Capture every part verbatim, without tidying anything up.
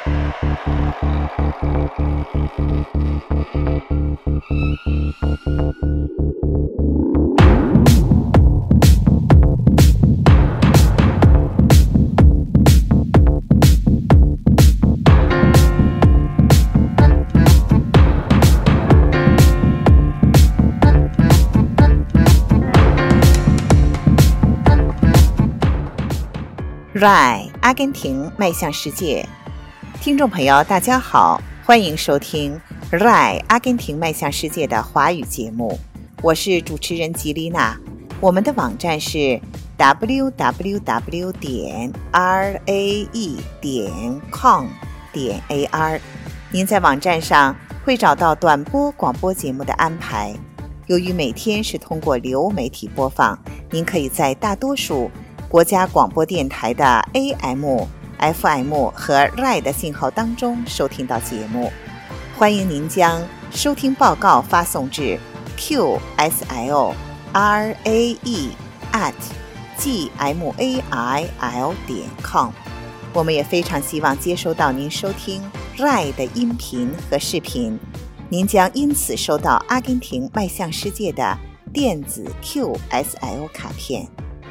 R A I 阿根廷迈向世界，听众朋友大家好，欢迎收听 R A I 阿根廷迈向世界的华语节目，我是主持人吉丽娜。我们的网站是 double-u double-u double-u 点 r a e 点 com 点 a r， 您在网站上会找到短波广播节目的安排。由于每天是通过流媒体播放，您可以在大多数国家广播电台的 A M、F M 和 R A I 的信号当中收听到节目。欢迎您将收听报告发送至 q s l r a e at g m a i l 点 com。我们也非常希望接收到您收听 R A I 的音频和视频，您将因此收到阿根廷迈向世界的电子 Q S L 卡片。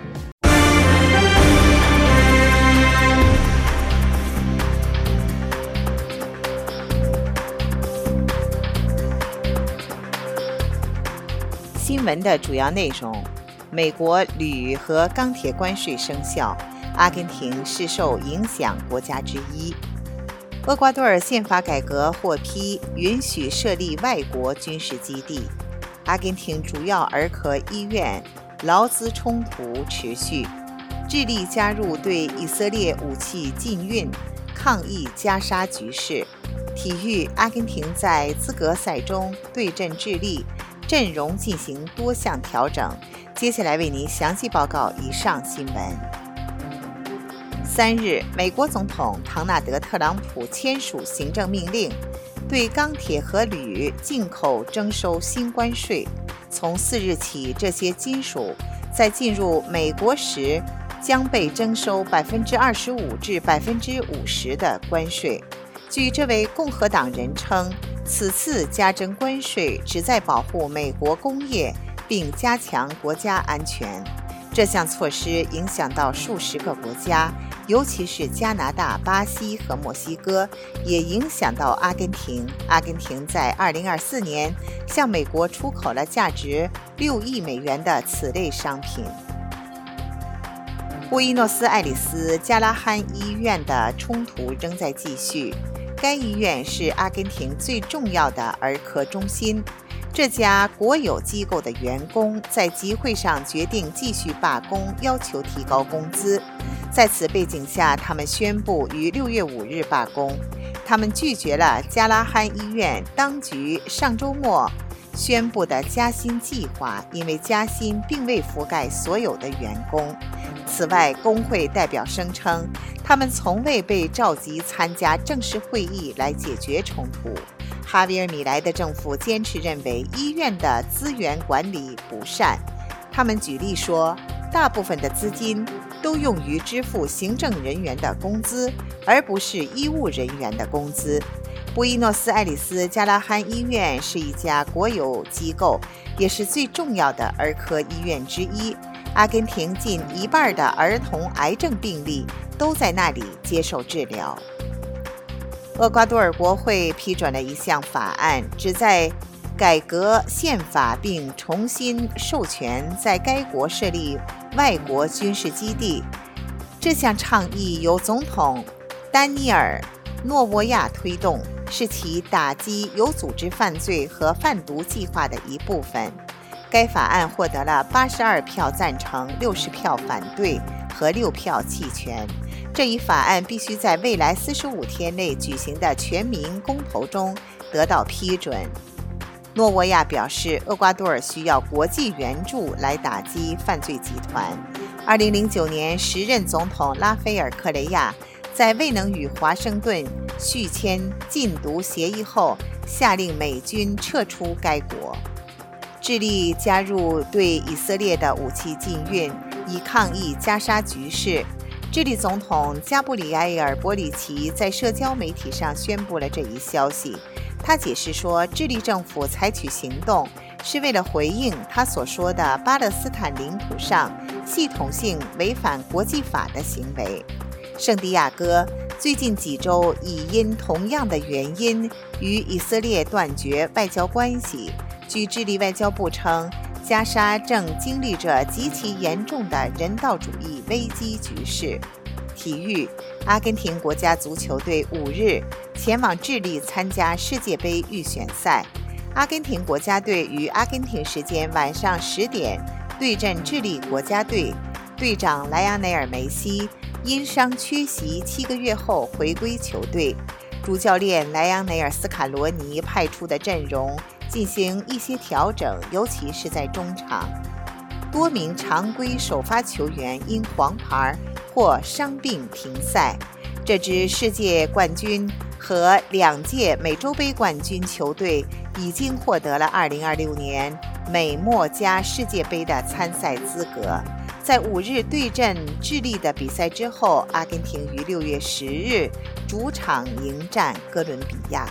新闻的主要内容：美国铝和钢铁关税生效，阿根廷是受影响国家之一。厄瓜多尔宪法改革获批，允许设立外国军事基地。阿根廷主要儿科医院劳资冲突持续。智利加入对以色列武器禁运，抗议加沙局势。体育，阿根廷在资格赛中对阵智利，阵容进行多项调整。接下来为您详细报告以上新闻。三日，美国总统唐纳德·特朗普签署行政命令，对钢铁和铝进口征收新关税。从四日起，这些金属在进入美国时将被征收百分之二十五至百分之五十的关税。据这位共和党人称，此次加征关税旨在保护美国工业并加强国家安全。这项措施影响到数十个国家，尤其是加拿大、巴西和墨西哥，也影响到阿根廷。阿根廷在二零二四年向美国出口了价值六亿美元的此类商品。布宜诺斯艾利斯加拉罕医院的冲突仍在继续。该医院是阿根廷最重要的儿科中心。这家国有机构的员工在集会上决定继续罢工，要求提高工资。在此背景下，他们宣布于六月五日罢工。他们拒绝了加拉罕医院当局上周末宣布的加薪计划，因为加薪并未覆盖所有的员工。此外，工会代表声称，他们从未被召集参加正式会议来解决冲突。哈维尔·米莱的政府坚持认为医院的资源管理不善。他们举例说，大部分的资金都用于支付行政人员的工资，而不是医务人员的工资。布宜诺斯艾利斯加拉罕医院是一家国有机构，也是最重要的儿科医院之一。阿根廷近一半的儿童癌症病例都在那里接受治疗。厄瓜多尔国会批准了一项法案，旨在改革宪法并重新授权在该国设立外国军事基地。这项倡议由总统丹尼尔·诺沃亚推动，是其打击有组织犯罪和贩毒计划的一部分。该法案获得了八十二票赞成、六十票反对和六票弃权。这一法案必须在未来四十五天内举行的全民公投中得到批准。诺沃亚表示，厄瓜多尔需要国际援助来打击犯罪集团。二零零九年，时任总统拉斐尔·克雷亚在未能与华盛顿续签禁毒协议后，下令美军撤出该国。智利加入对以色列的武器禁运，以抗议加沙局势。 智利总统加布里埃尔·博里奇在社交媒体上宣布了这一消息。他解释说，智利政府采取行动是为了回应他所说的巴勒斯坦领土上系统性违反国际法的行为。圣地亚哥最近几周已因同样的原因与以色列断绝外交关系。据智利外交部称，加沙正经历着极其严重的人道主义危机局势。体育，阿根廷国家足球队五日前往智利参加世界杯预选赛。阿根廷国家队于阿根廷时间晚上十点对阵智利国家队，队长莱昂内尔·梅西因伤缺席七个月后回归球队，主教练莱昂内尔·斯卡罗尼派出的阵容进行一些调整，尤其是在中场。多名常规首发球员因黄牌或伤病停赛。这支世界冠军和两届美洲杯冠军球队已经获得了二零二六年美墨加世界杯的参赛资格。在五日对阵智利的比赛之后，阿根廷于六月十日主场迎战哥伦比亚。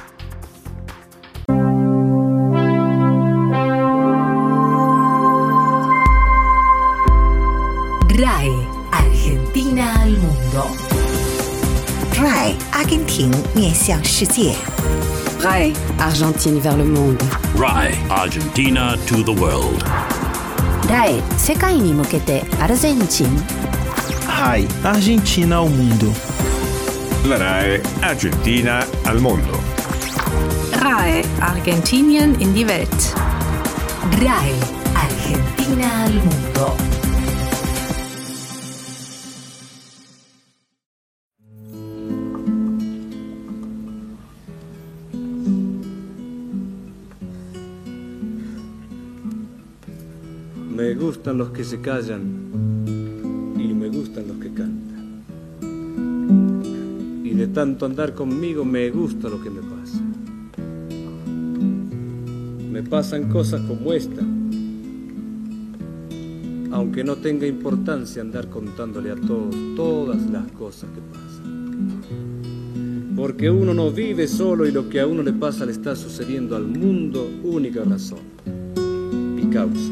R A E Argentina al mundo. R A E 阿根廷面向世界。 R A E Argentine vers le monde. R A E Argentina to the world. R A E 世界に向けてアルゼンチン。 R A E Argentina ao mundo. La R A E Argentina al mundo. R A E Argentinien in die Welt. R A E Argentina al mundo. Me gustan los que se callan y me gustan los que cantan. Y de tanto andar conmigo me gusta lo que me pasa. Me pasan cosas como esta, aunque no tenga importancia andar contándole a todos todas las cosas que pasan. Porque uno no vive solo y lo que a uno le pasa le está sucediendo al mundo, única razón y causa.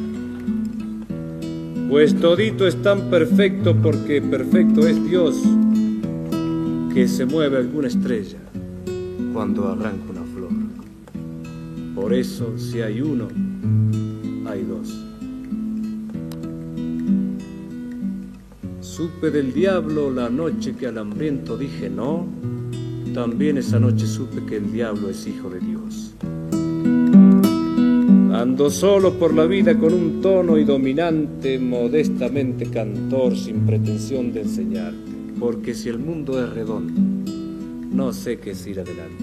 Pues todito es tan perfecto porque perfecto es Dios, que se mueve alguna estrella cuando arranca una flor. Por eso, si hay uno, hay dos. Supe del diablo la noche que al hambriento dije no, también esa noche supe que el diablo es hijo de Dios. Ando solo por la vida con un tono y dominante, modestamente cantor, sin pretensión de enseñarte, porque si el mundo es redondo, no sé qué es ir adelante.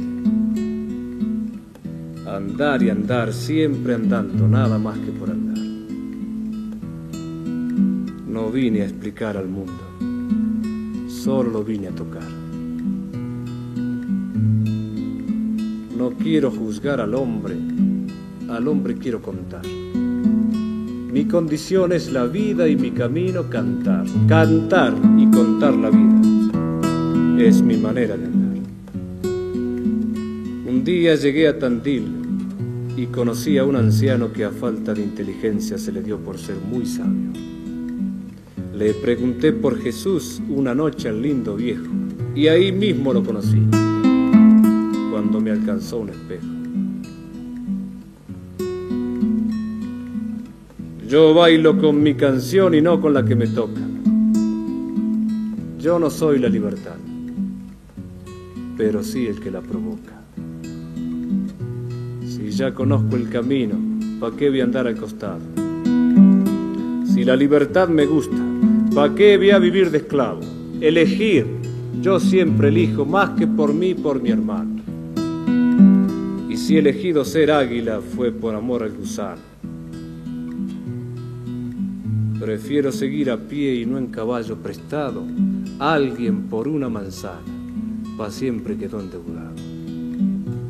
Andar y andar, siempre andando, nada más que por andar. No vine a explicar al mundo, solo lo vine a tocar. No quiero juzgar al hombre, al hombre quiero contar. Mi condición es la vida y mi camino cantar. Cantar y contar la vida es mi manera de andar. Un día llegué a Tandil y conocí a un anciano que a falta de inteligencia se le dio por ser muy sabio. Le pregunté por Jesús una noche al lindo viejo y ahí mismo lo conocí, cuando me alcanzó un espejo. Yo bailo con mi canción y no con la que me toca. Yo no soy la libertad, pero sí el que la provoca. Si ya conozco el camino, ¿pa' qué voy a andar al costado? Si la libertad me gusta, ¿pa' qué voy a vivir de esclavo? Elegir, yo siempre elijo más que por mí, por mi hermano. Y si he elegido ser águila fue por amor al gusano. Prefiero seguir a pie y no en caballo prestado. Alguien por una manzana, pa' siempre quedó endeudado.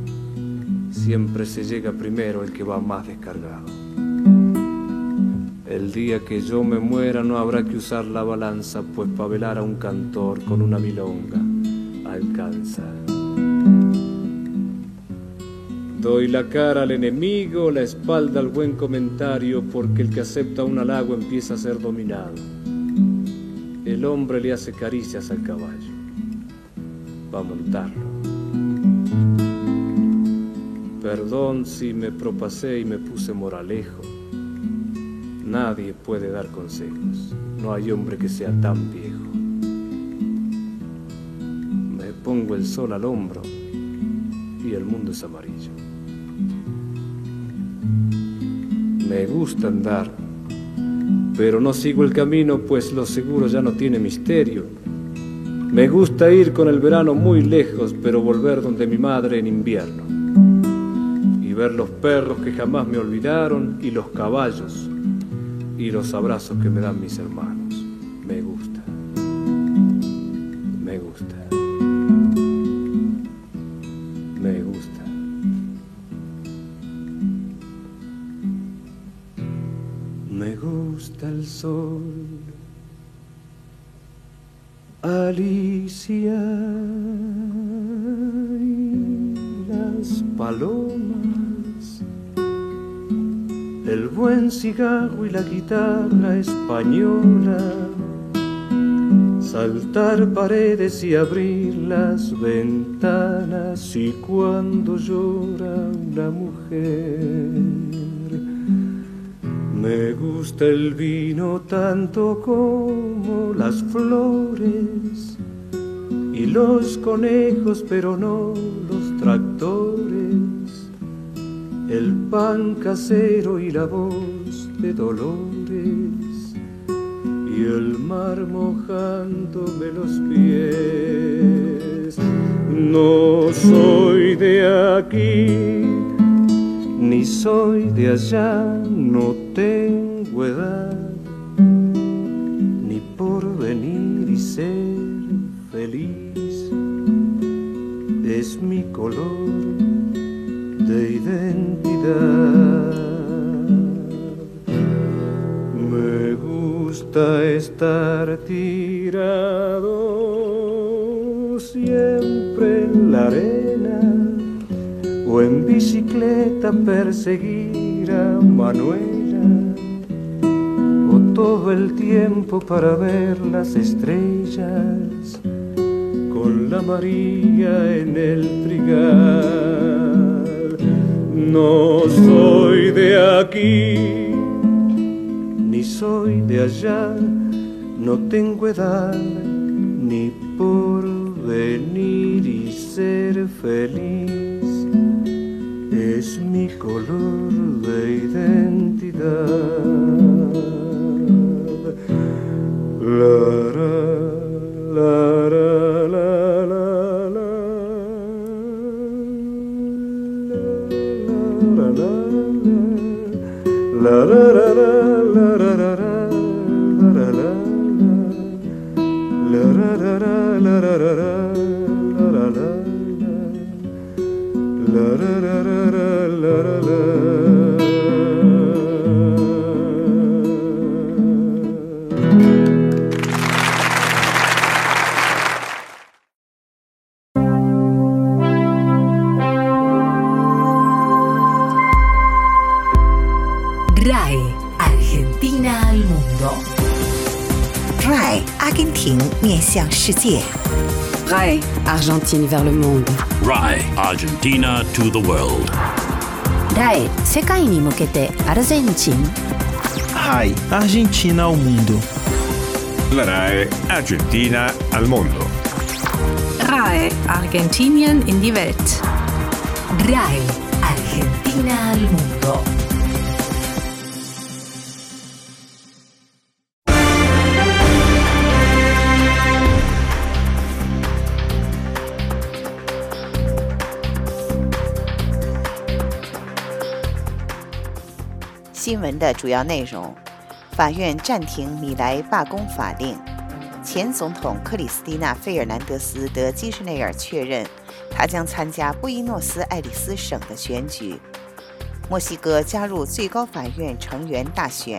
Siempre se llega primero el que va más descargado. El día que yo me muera no habrá que usar la balanza, pues pa' velar a un cantor con una milonga alcanza. Doy la cara al enemigo, la espalda al buen comentario, porque el que acepta un halago empieza a ser dominado. El hombre le hace caricias al caballo pa' montarlo. Perdón si me propasé y me puse moralejo. Nadie puede dar consejos, no hay hombre que sea tan viejo. Me pongo el sol al hombro y el mundo es amarillo. Me gusta andar, pero no sigo el camino, pues lo seguro ya no tiene misterio. Me gusta ir con el verano muy lejos, pero volver donde mi madre en invierno. Y ver los perros que jamás me olvidaron, y los caballos, y los abrazos que me dan mis hermanos. Me gusta, me gusta, me gusta. Me gusta el sol, Alicia, y las palomas, el buen cigarro y la guitarra española, saltar paredes y abrir las ventanas, y cuando llora una mujer. Me gusta el vino tanto como las flores y los conejos, pero no los tractores, el pan casero y la voz de Dolores, y el mar mojándome los pies. No soy de aquí, ni soy de allá, no tengo edad, ni por venir y ser feliz. Es mi color de identidad. Me gusta estar tirado siempre en la arena, o en bicicleta perseguir a Manuela, o todo el tiempo para ver las estrellas con la María en el trigal. No soy de aquí, ni soy de allá, no tengo edad, ni por venir y ser feliz. Es mi color de identidad. La, la, la, la, la, la, la, la, la, la, R A E Argentina al mundo. R A E 阿根廷面向世界。 R A E Argentine vers le monde. R A E Argentina to the world. R A E 世界に向けてアルゼンチン。 R A E Argentina ao mundo. La R A E Argentina al mundo. R A E Argentinien in die Welt. R A E Argentina al mundo. 《新闻的主要内容：法院暂停米莱罢工法令。前总统克里斯蒂娜·费尔南德斯·德基什内尔确认，他将参加布宜诺斯艾利斯省的选举。墨西哥加入最高法院成员大选。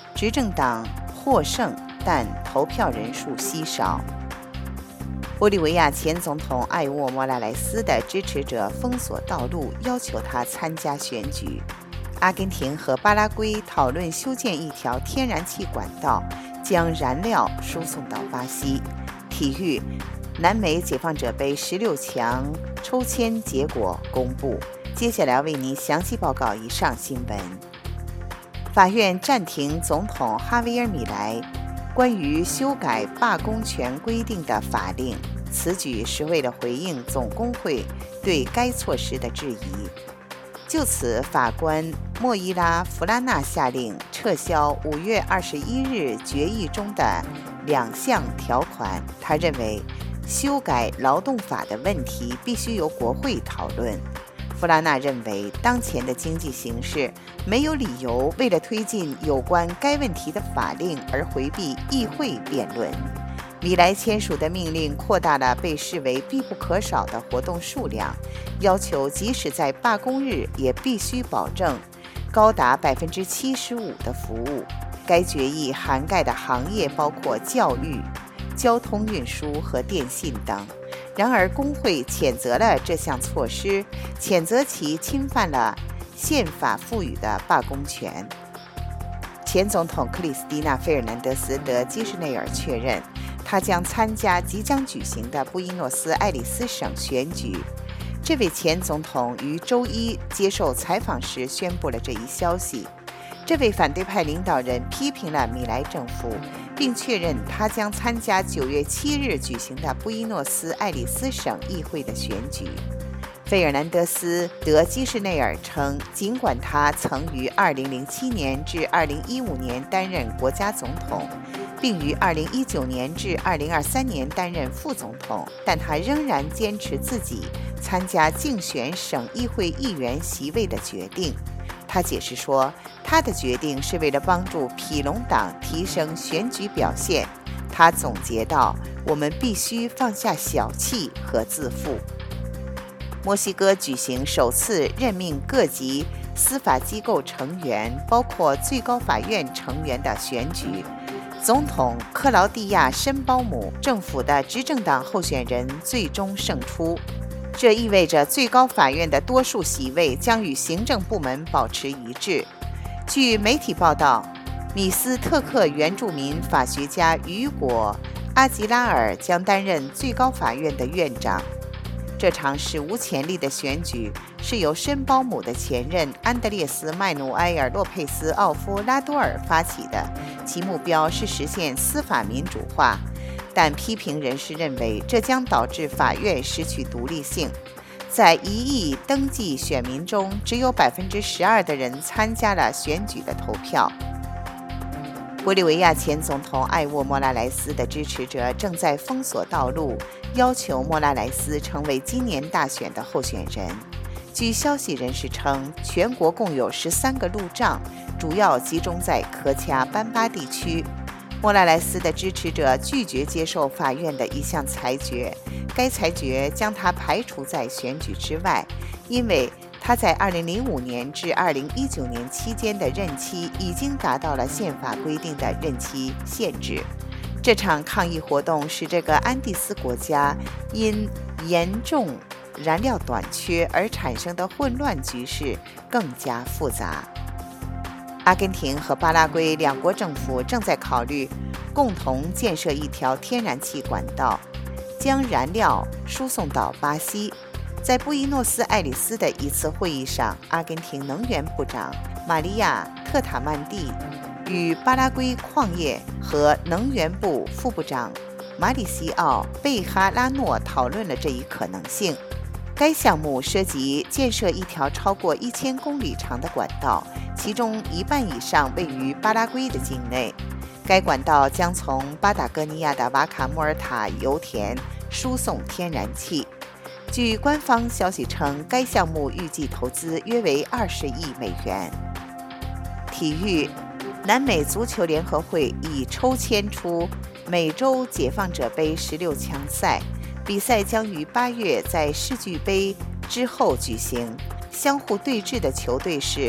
执政党获胜，但投票人数稀少。玻利维亚前总统艾沃莫拉莱斯的支持者封锁道路，要求他参加选举。阿根廷和巴拉圭讨论修建一条天然气管道，将燃料输送到巴西。体育，南美解放者杯十六强抽签结果公布。接下来为您详细报告以上新闻。法院暂停总统哈维尔·米莱关于修改罢工权规定的法令，此举是为了回应总工会对该措施的质疑。就此，法官莫伊拉·弗拉纳下令撤销五月二十一日决议中的两项条款。他认为，修改劳动法的问题必须由国会讨论。弗拉纳认为，当前的经济形势没有理由为了推进有关该问题的法令而回避议会辩论。米莱签署的命令扩大了被视为必不可少的活动数量，要求即使在罢工日也必须保证高达百分之七十五的服务。该决议涵盖的行业包括教育、交通运输和电信等。然而，工会谴责了这项措施，谴责其侵犯了宪法赋予的罢工权。前总统克里斯蒂娜·费尔南德斯·德基什内尔确认，他将参加即将举行的布宜诺斯艾利斯省选举。这位前总统于周一接受采访时宣布了这一消息。这位反对派领导人批评了米莱政府，并确认他将参加九月七日举行的布宜诺斯艾利斯省议会的选举。费尔南德斯·德基什内尔称，尽管他曾于二零零七年至二零一五年担任国家总统，并于二零一九年至二零二三年担任副总统，但他仍然坚持自己参加竞选省议会议员席位的决定。他解释说，他的决定是为了帮助皮隆党提升选举表现。他总结道：“我们必须放下小气和自负。”墨西哥举行首次任命各级司法机构成员，包括最高法院成员的选举。总统克劳蒂亚·申包姆政府的执政党候选人最终胜出。这意味着最高法院的多数席位将与行政部门保持一致。据媒体报道，米斯特克原住民法学家雨果·阿吉拉尔将担任最高法院的院长。这场史无前例的选举是由申包姆的前任安德烈斯·麦努埃尔·洛佩斯·奥夫拉多尔发起的，其目标是实现司法民主化。但批评人士认为，这将导致法院失去独立性。在一亿登记选民中，只有百分之十二的人参加了选举的投票。玻利维亚前总统艾沃莫拉莱斯的支持者正在封锁道路，要求莫拉莱斯成为今年大选的候选人。据消息人士称，全国共有十三个路障，主要集中在科恰班巴地区。莫拉莱斯的支持者拒绝接受法院的一项裁决，该裁决将他排除在选举之外，因为他在二零零五年至二零一九年期间的任期已经达到了宪法规定的任期限制。这场抗议活动使这个安第斯国家因严重燃料短缺而产生的混乱局势更加复杂。阿根廷和巴拉圭两国政府正在考虑共同建设一条天然气管道，将燃料输送到巴西。在布宜诺斯艾利斯的一次会议上，阿根廷能源部长玛利亚·特塔曼蒂与巴拉圭矿业和能源部副部长马里西奥·贝哈拉诺讨论了这一可能性。该项目涉及建设一条超过一千公里长的管道，其中一半以上位于巴拉圭的境内。该管道将从巴达哥尼亚的瓦卡莫尔塔油田输送天然气。据官方消息称，该项目预计投资约为二十亿美元。体育，南美足球联合会已抽签出美洲解放者杯十六强赛，比赛将于八月在世俱杯之后举行。相互对峙的球队是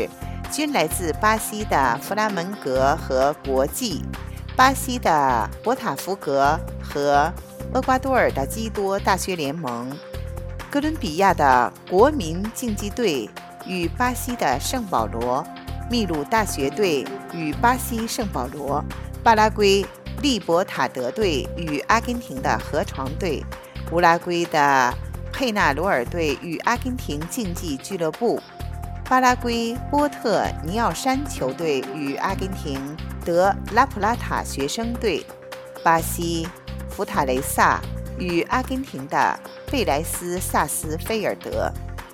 均来自巴西的弗拉门戈和国际、巴西的博塔福格和厄瓜多尔的基多大学联盟、哥伦比亚的国民竞技队与巴西的圣保罗、秘鲁大学队与巴西圣保罗、巴拉圭利伯塔德队与阿根廷的河床队、乌拉圭的佩纳罗尔队与阿根廷竞技俱乐部、巴拉圭波特尼奥山球队与阿根廷德拉普拉塔学生队、巴西福塔雷萨与阿根廷的贝莱斯萨斯菲尔德。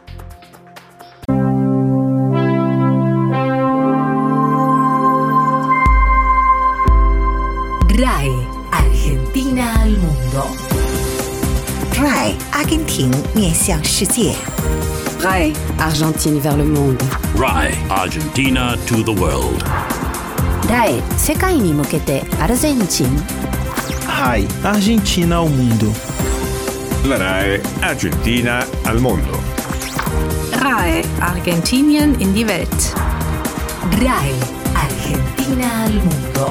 R A E Argentina al mundo. R A E 阿根廷面向世界。 R A E Argentine vers le monde. R A E Argentina to the world. R A E 世界に向けてアルゼンチン。 R A E Argentina ao mundo. La R A E Argentina al mondo. R A E Argentinien in die Welt. R A E Argentina al mundo.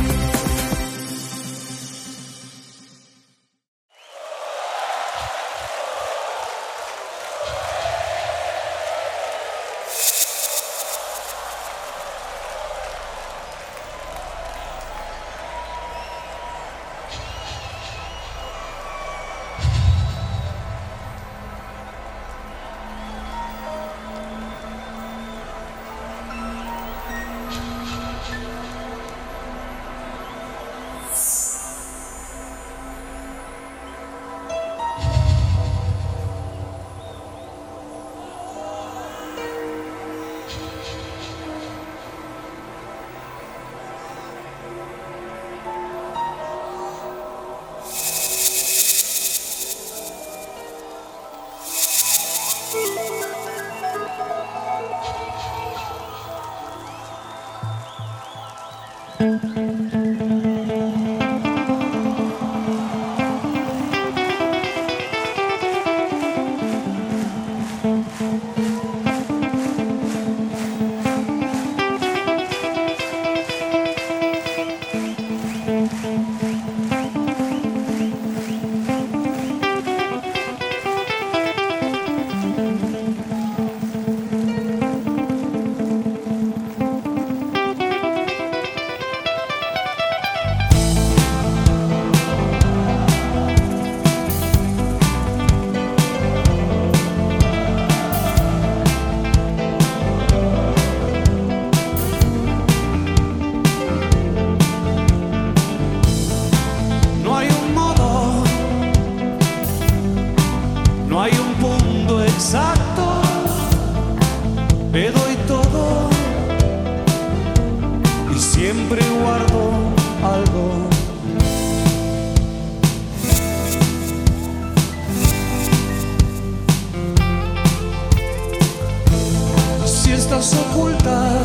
Oculta,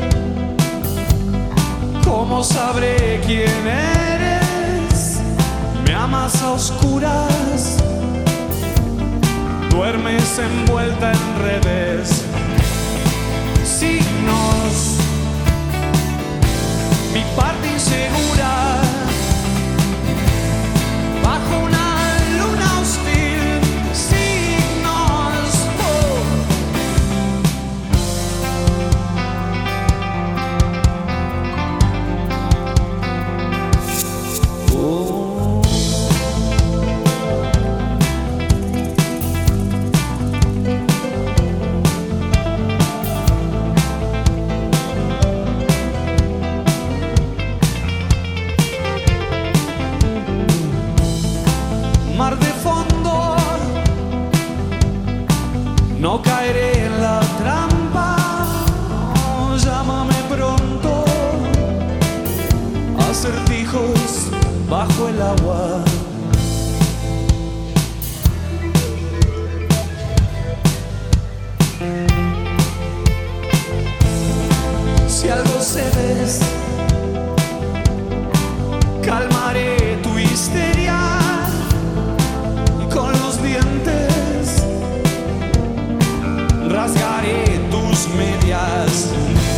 ¿cómo sabré quién eres? Me amas a oscuras, duermes envuelta en redes, signos, mi parte insegura, bajo una luna hostil, signos, oh. Mar de fondo, no caeré en la trampa, no, llámame pronto, acertijos bajo el agua. Si algo cedes, calmaré tu histeria. Con los dientes rasgaré tus medias.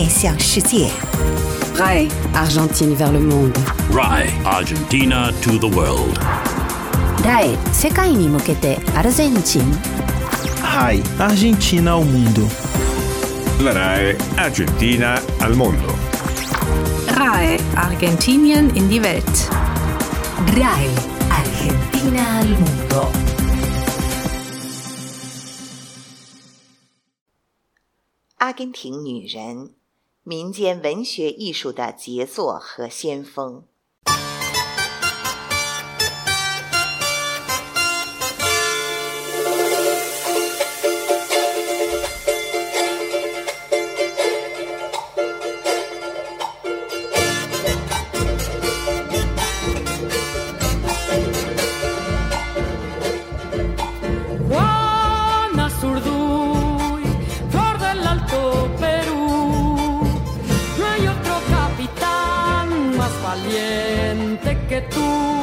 面向世界。 R A E Argentine vers le monde. R A E Argentina to the world. R A E 世界に向けてアルゼンチン。 R A E Argentina ao mundo. La R A E Argentina al mondo. R A E Argentinien in die Welt. R A E Argentina al mundo. 阿根廷女人，民间文学艺术的杰作和先锋。 Que tú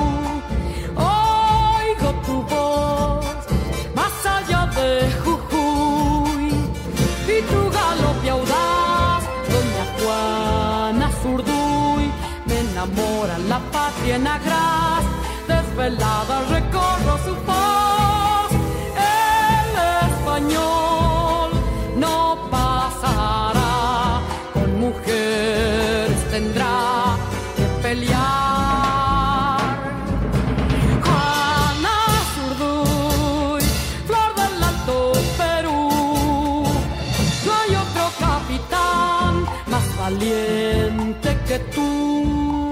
oigo tu voz más allá de Jujuy y tu galope audaz, doña Juana Zurduy, me enamora la patria en agraz, desvelada recorro su voz, el español no pasará, con mujeres tendrá que pelear. Valiente que tú.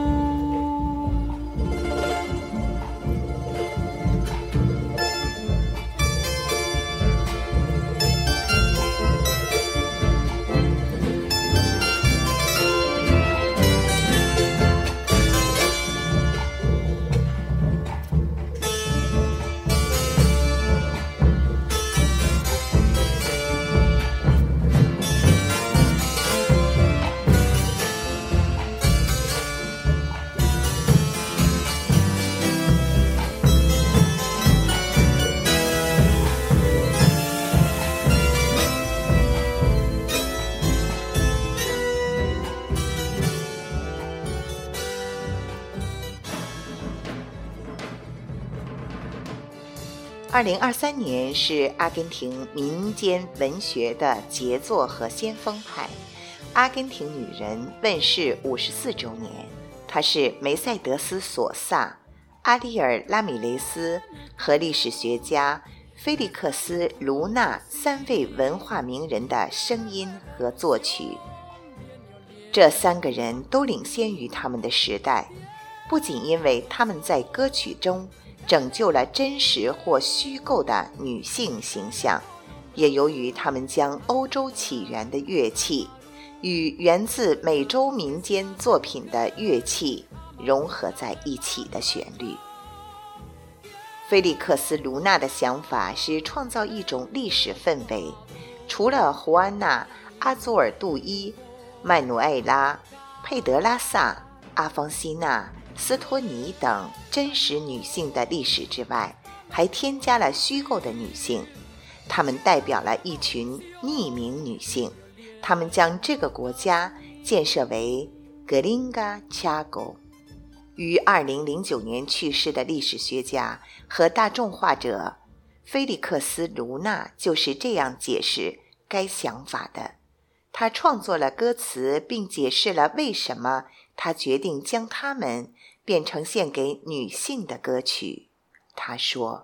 二零二三年是阿根廷民间文学的杰作和先锋派，阿根廷女人问世五十四周年。她是梅赛德斯·索萨、阿里尔·拉米雷斯和历史学家菲利克斯·卢纳三位文化名人的声音和作曲。这三个人都领先于他们的时代，不仅因为他们在歌曲中拯救了真实或虚构的女性形象，也由于他们将欧洲起源的乐器与源自美洲民间作品的乐器融合在一起的旋律。菲利克斯·卢纳的想法是创造一种历史氛围，除了胡安娜、阿祖尔杜伊、曼努埃拉、佩德拉萨、阿方西娜、斯托尼等真实女性的历史之外，还添加了虚构的女性，她们代表了一群匿名女性，她们将这个国家建设为格林嘎恰狗。于二零零九年去世的历史学家和大众化者菲利克斯·卢纳就是这样解释该想法的。他创作了歌词，并解释了为什么他决定将它们变成献给女性的歌曲。他说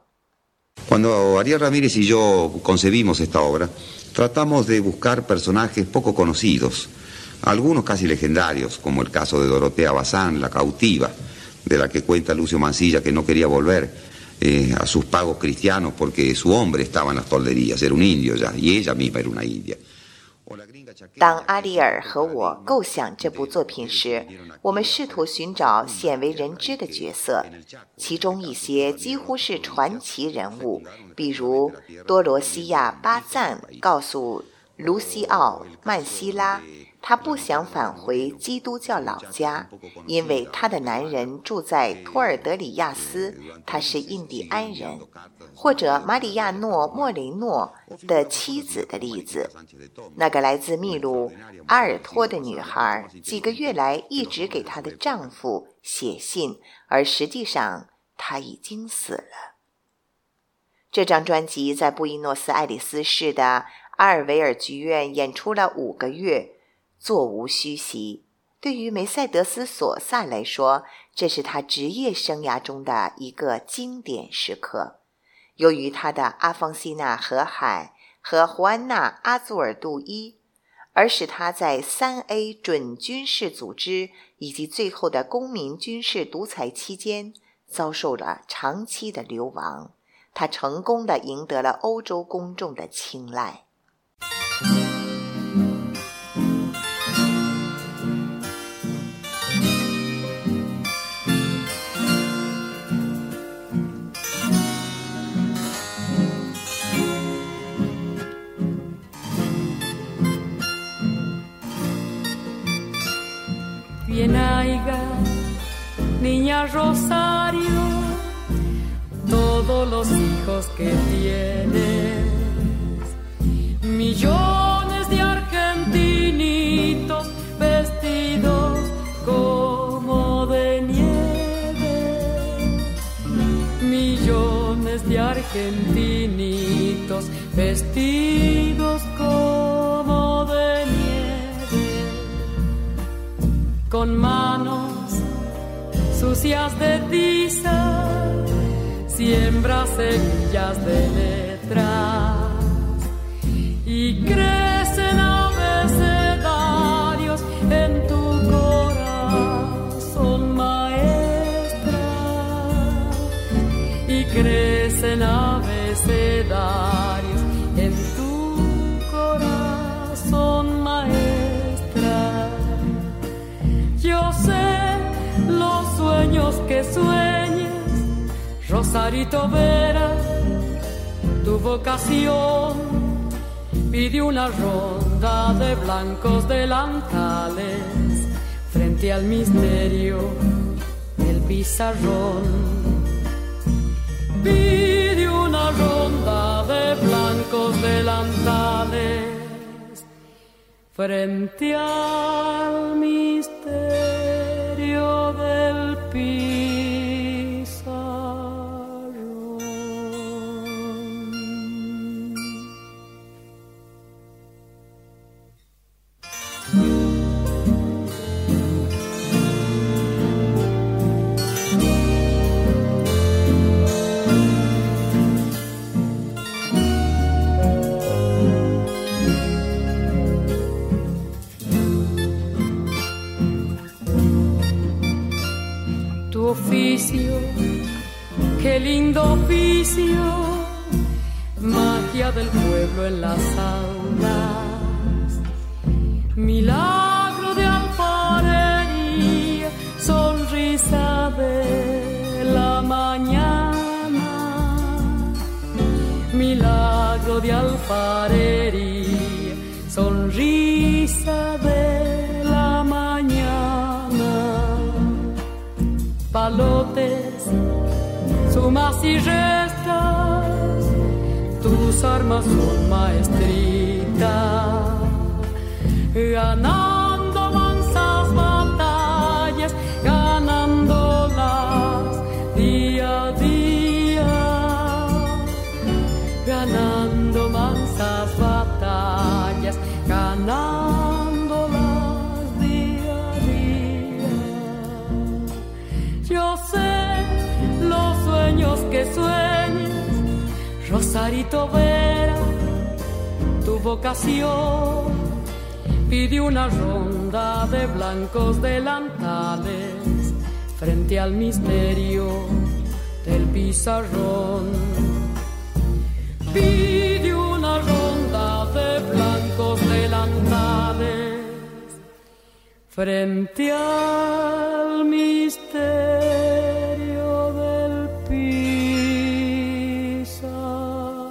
Cuando Ariel Ramírez y yo concebimos esta obra, tratamos de buscar personajes poco conocidos, algunos casi legendarios, como el caso de Dorotea Bazán, la cautiva, de la que cuenta Lucio Mansilla que no quería volver eh, a sus pagos cristianos porque su hombre estaba en las tolderías, era un indio ya, y ella misma era una india. 当阿里尔和我构想这部作品时，我们试图寻找鲜为人知的角色，其中一些几乎是传奇人物，比如多罗西亚·巴赞告诉卢西奥·曼西拉， 她不想返回基督教老家，因为她的男人住在托尔德里亚斯，他是印第安人，或者马里亚诺·莫雷诺的妻子的例子。那个来自秘鲁阿尔托的女孩，几个月来一直给她的丈夫写信，而实际上她已经死了。这张专辑在布宜诺斯艾利斯市的阿尔维尔剧院演出了五个月，座无虚席。对于梅赛德斯·索萨来说，这是他职业生涯中的一个经典时刻。由于他的阿方西娜·河海和胡安娜·阿祖尔杜伊，而使他在 三 A 准军事组织以及最后的公民军事独裁期间遭受了长期的流亡。他成功地赢得了欧洲公众的青睐。 Bien haya, niña Rosario, todos los hijos que tienes, millones de argentinitos vestidos como de nieve, millones de argentinitos vestidos como de nieve, con manos sucias de tiza, siembra semillas de letras y crecen abecedarios en tu corazón, maestra, y crecen abecedarios en tu corazón, maestra. Yo sé los sueños que sueñes, Rosarito Vera, tu vocación pide una ronda de blancos delantales frente al misterio del pizarrón. Pide una ronda de blancos delantales frente al misterio del pizarrón. Tu oficio, qué lindo oficio, magia del pueblo en las aulas, milagro de alfarería, sonrisa de la mañana, milagro de alfarería, sonrisa de la mañana. Palotes, sumas y restas, tus armas son maestritas, ganando mansas batallas, ganándolas día a día, ganando mansas batallas, ganándolas día a día. Yo sé los sueños que sueñes, Rosarito Vera, tu vocación pide una ronda de blancos delantales frente al misterio del pizarrón. Pide una ronda de blancos delantales frente al misterio del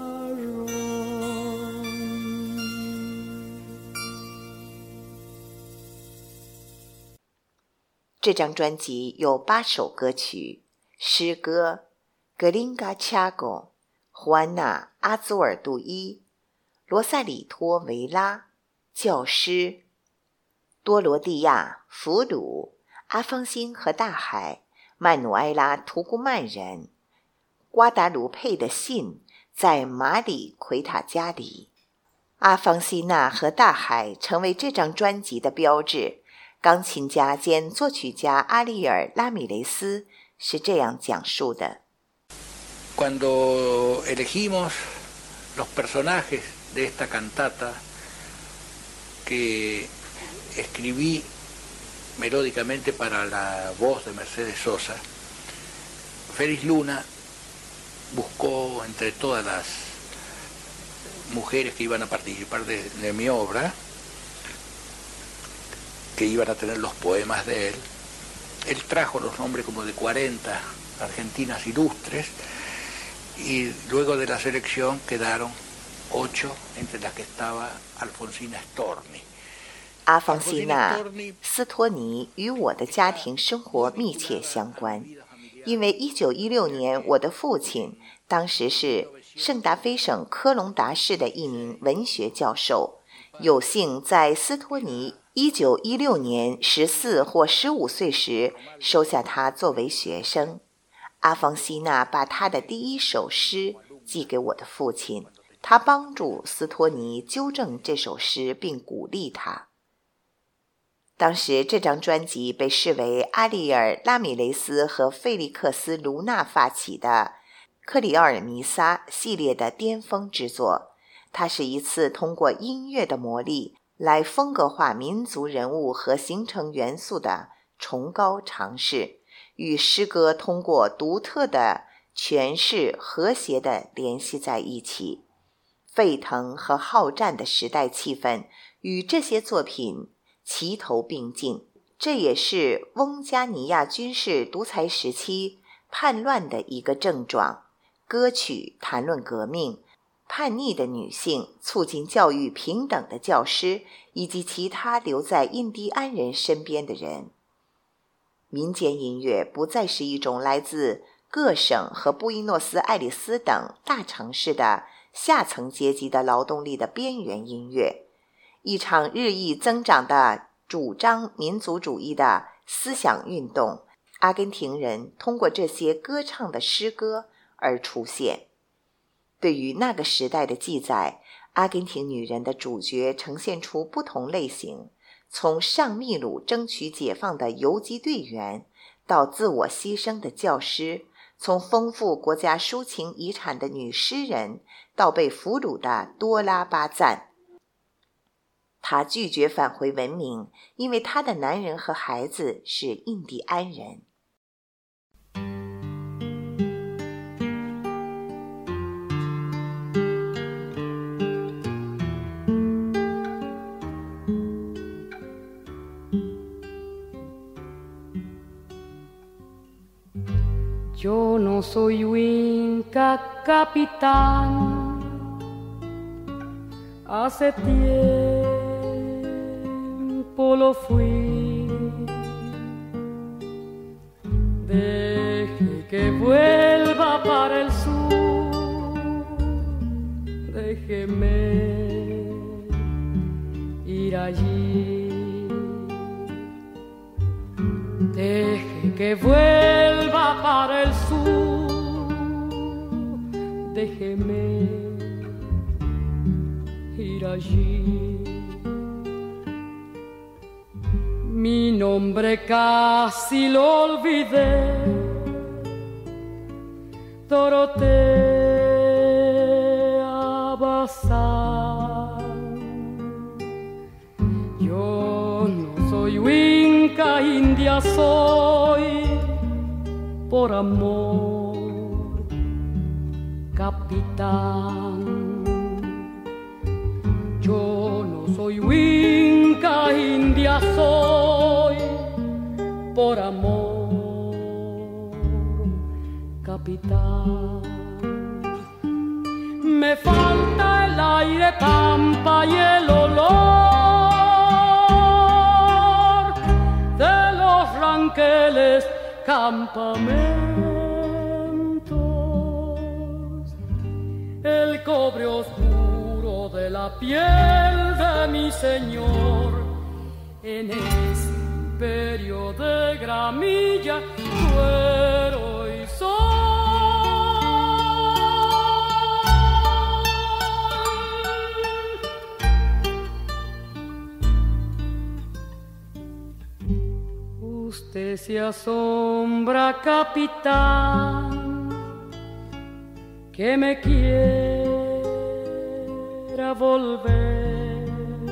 pizarrón. 这张专辑有八首歌曲，诗歌格林嘎恰狗、胡安娜·阿祖尔杜伊、罗萨里托·维拉、教师、多罗蒂亚、俘虏、阿方辛和大海、曼努埃拉·图古曼人、瓜达卢佩的信，在马里奎塔家里。阿方西娜和大海成为这张专辑的标志。钢琴家兼作曲家阿利尔·拉米雷斯是这样讲述的。 Cuando elegimos los personajes de esta cantata que escribí melódicamente para la voz de Mercedes Sosa, Félix Luna buscó entre todas las mujeres que iban a participar de, de mi obra, que iban a tener los poemas de él, él trajo los nombres como de cuarenta argentinas ilustres, y luego de la selección quedaron ocho, entre las que estaba Alfonsina Storni。 阿方西娜·斯托尼与我的家庭生活密切相关，因为一九一六年我的父亲当时是圣达菲省科隆达市的一名文学教授，有幸在斯托尼一九一六年十四或十五岁时收下他作为学生。阿方西娜把他的第一首诗寄给我的父亲，他帮助斯托尼纠正这首诗并鼓励他。当时这张专辑被视为阿利尔·拉米雷斯和费利克斯·卢纳发起的克里奥尔弥撒系列的巅峰之作。它是一次通过音乐的魔力来风格化民族人物和形成元素的崇高尝试，与诗歌通过独特的诠释和谐地联系在一起。沸腾和好战的时代气氛与这些作品齐头并进，这也是翁加尼亚军事独裁时期叛乱的一个症状。歌曲谈论革命、叛逆的女性、促进教育平等的教师，以及其他留在印第安人身边的人。民间音乐不再是一种来自各省和布宜诺斯艾利斯等大城市的下层阶级的劳动力的边缘音乐。一场日益增长的主张民族主义的思想运动，阿根廷人通过这些歌唱的诗歌而出现。对于那个时代的记载，阿根廷女人的主角呈现出不同类型，从上秘鲁争取解放的游击队员，到自我牺牲的教师，从丰富国家抒情遗产的女诗人，到被俘虏的多拉巴赞。她拒绝返回文明，因为她的男人和孩子是印第安人。 Yo no soy Inca capitán, hace tiempo lo fui. Deje que vuelva para el sur, déjeme ir allí.Deje que vuelva para el sur, déjeme ir allí. Mi nombre casi lo olvidé, Dorotea Bazán.Yo no soy Inca, india soy, por amor, capitán. Yo no soy Inca, india soy, por amor, capitán. Me falta el aire, pampa y el olor ranqueles, campamentos. El cobre oscuro de la piel de mi Señor, en ese imperio de gramilla, cuero y sol. Usted se asombra, capitán, que me quiera volver.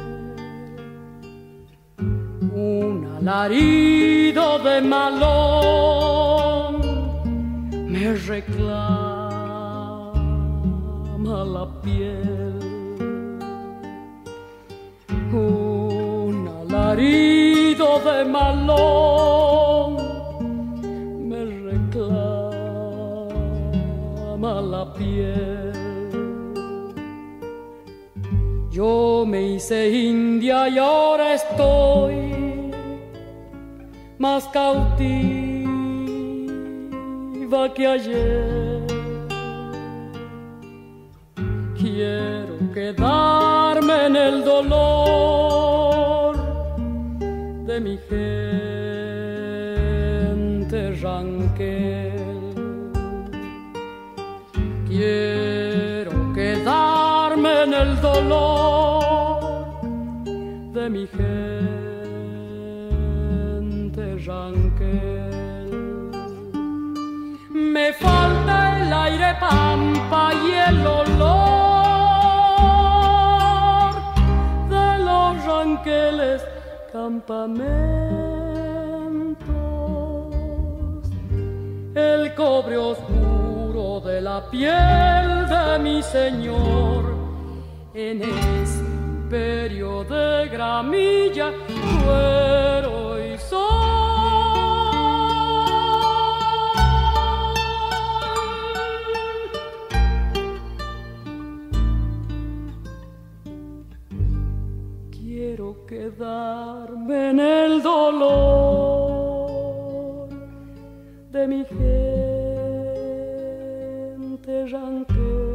Un alarido de malón me reclama la piel. Un alarido de malón me reclama la piel. Yo me hice india y ahora estoy más cautiva que ayer. Quiero quedarme en el dolor de mi gente ranquel. Quiero quedarme en el dolor de mi gente ranquel. Me falta el aire pampa y el olor de los ranqueles, campamentos. El cobre oscuro de la piel de mi Señor, en ese imperio de gramilla, cuero y sol. Quiero quedarme en el dolor de mi gente ranquel.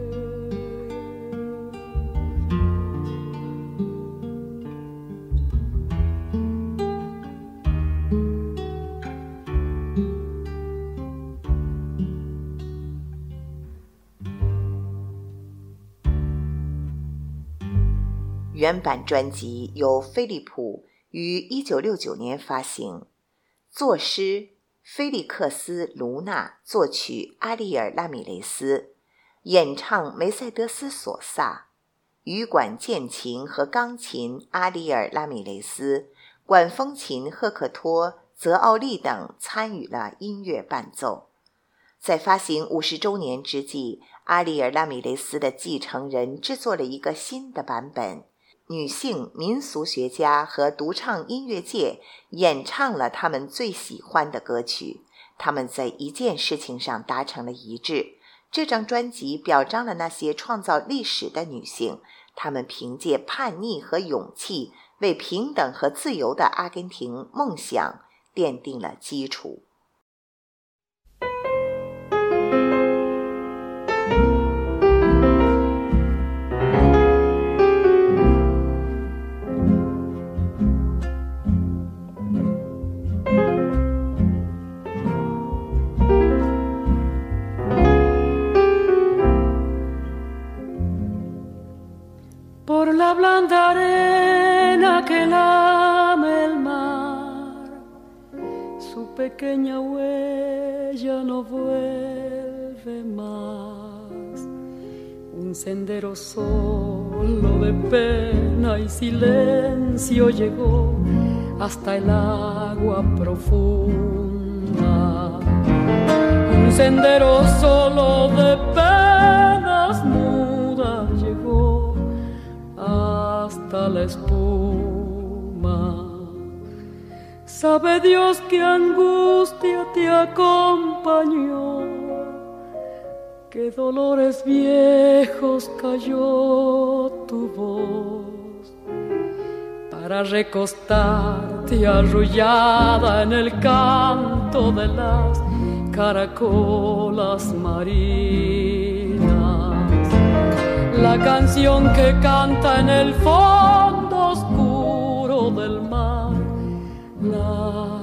原版专辑由菲利普于一九六九年发行，作诗菲利克斯·卢纳，作曲阿利尔·拉米雷斯，演唱梅赛德斯·索萨，羽管键琴和钢琴阿利尔·拉米雷斯，管风琴赫克托·泽奥利等参与了音乐伴奏。在发行五十周年之际，阿利尔·拉米雷斯的继承人制作了一个新的版本，女性民俗学家和独唱音乐界演唱了他们最喜欢的歌曲，他们在一件事情上达成了一致。这张专辑表彰了那些创造历史的女性，她们凭借叛逆和勇气，为平等和自由的阿根廷梦想奠定了基础。 Por la blanda arena que lame el mar, su pequeña huella no vuelve más. Un sendero solo de pena y silencio llegó hasta el agua profunda. Un sendero solo de penas mudas llegó hasta la espuma. Sabe Dios qué angustia te acompañó, qué dolores viejos cayó tu voz para recostarte arrullada en el canto de las caracolas marinas. La canción que canta en el fondo oscuro del mar, la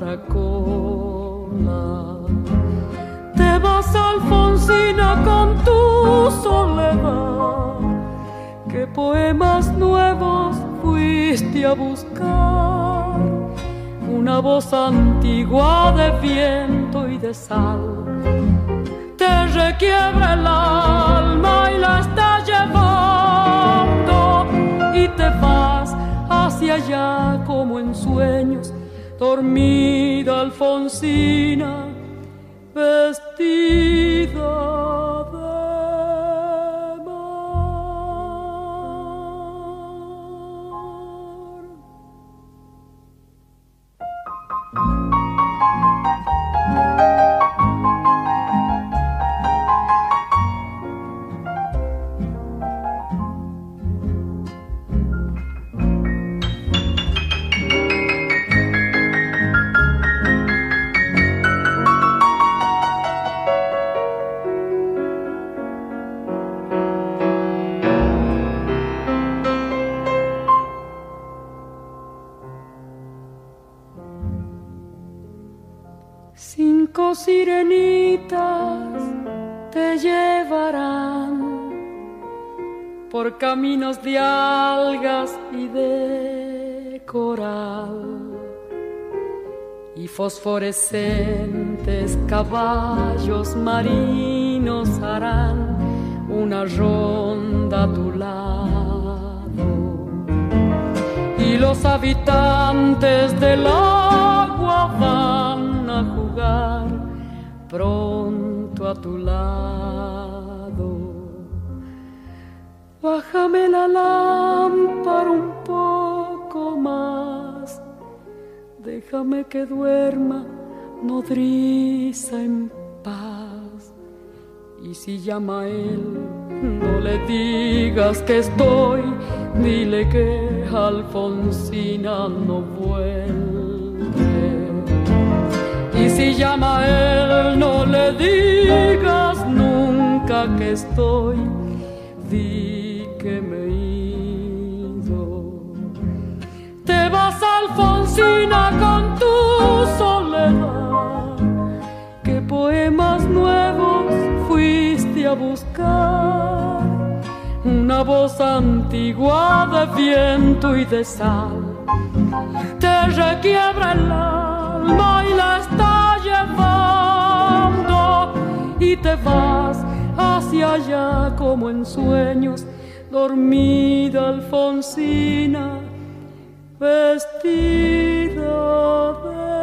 caracola. Te vas, Alfonsina, con tu soledad. ¿Qué poemas nuevos fuiste a buscar? Una voz antigua de viento y de sal te requiebra el alma y la está llevando, y te vas hacia allá como en sueños, dormida Alfonsina, vestida de cinco sirenitas te llevarán por caminos de algas y de coral, y fosforescentes caballos marinos harán una ronda a tu lado, y los habitantes del agua van a jugar pronto a tu lado. Bájame la lámpara un poco más, déjame que duerma nodriza en paz. Y si llama él, no le digas que estoy, dile que Alfonsina no vuelve. Y si llama él, no le digas nunca que estoy, di que me he ido. Te vas, Alfonsina, con tu soledad. ¿Qué poemas nuevos fuiste a buscar? Una voz antigua de viento y de sal te requiebra el alma y la está llevando, y te vas hacia allá como en sueños, dormida Alfonsina, vestida de mar.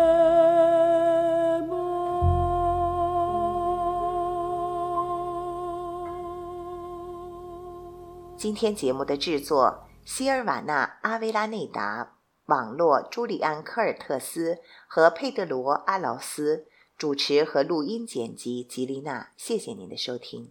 今天节目的制作：希尔瓦纳·阿维拉内达，网络：朱利安·科尔特斯和佩德罗·阿劳斯，主持和录音剪辑吉丽娜。谢谢您的收听。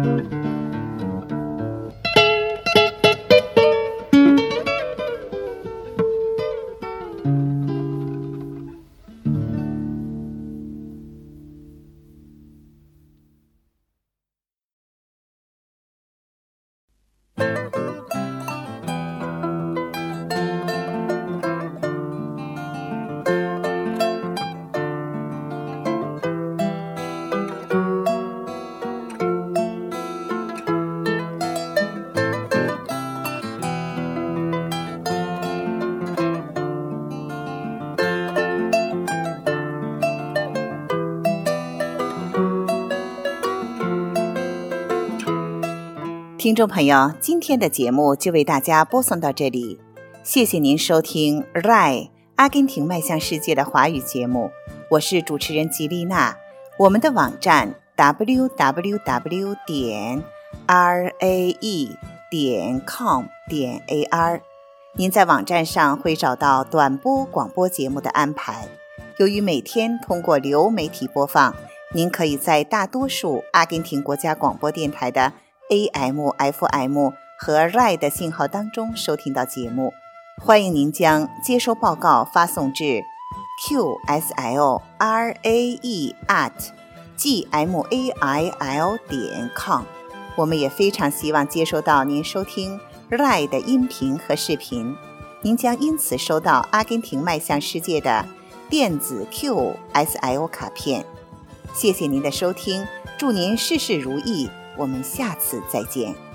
听众朋友，今天的节目就为大家播送到这里，谢谢您收听 R A I 阿根廷迈向世界的华语节目，我是主持人吉丽娜。我们的网站 double-u double-u double-u 点 r a e 点 com 点 a r， 您在网站上会找到短波广播节目的安排。由于每天通过流媒体播放，您可以在大多数阿根廷国家广播电台的A M、F M 和 R A I 的信号当中收听到节目，欢迎您将接收报告发送至 q s l r a e at g m a i l 点 com。 我们也非常希望接收到您收听 R A I 的音频和视频，您将因此收到阿根廷迈向世界的电子 Q S L 卡片。谢谢您的收听，祝您事事如意，我们下次再见。